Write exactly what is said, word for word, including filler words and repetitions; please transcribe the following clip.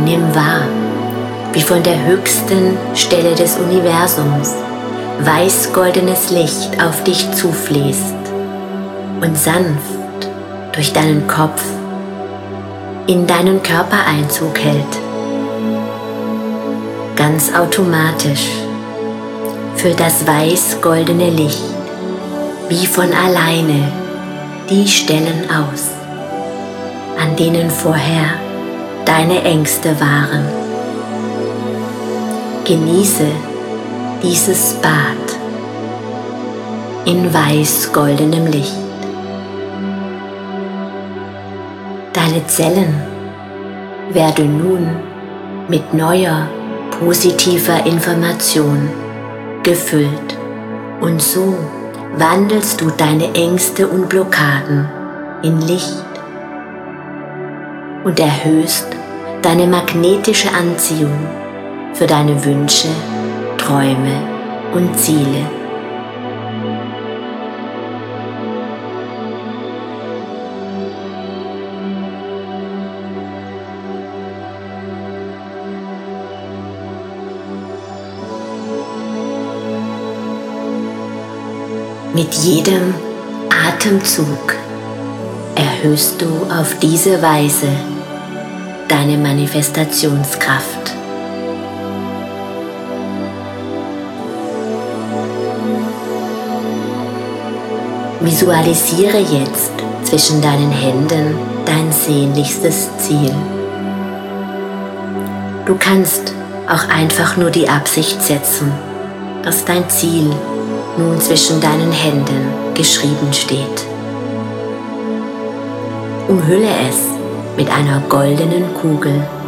Nimm wahr, wie von der höchsten Stelle des Universums weiß-goldenes Licht auf dich zufließt und sanft durch deinen Kopf in deinen Körper Einzug hält. Ganz automatisch füllt das weiß-goldene Licht wie von alleine die Stellen aus, an denen vorher deine Ängste waren. Genieße dieses Bad in weiß-goldenem Licht. Deine Zellen werden nun mit neuer, positiver Information gefüllt und so wandelst du deine Ängste und Blockaden in Licht und erhöhst deine magnetische Anziehung für deine Wünsche, Träume und Ziele. Mit jedem Atemzug erhöhst du auf diese Weise deine Manifestationskraft. Visualisiere jetzt zwischen deinen Händen dein sehnlichstes Ziel. Du kannst auch einfach nur die Absicht setzen, dass dein Ziel nun zwischen deinen Händen geschrieben steht. Umhülle es mit einer goldenen Kugel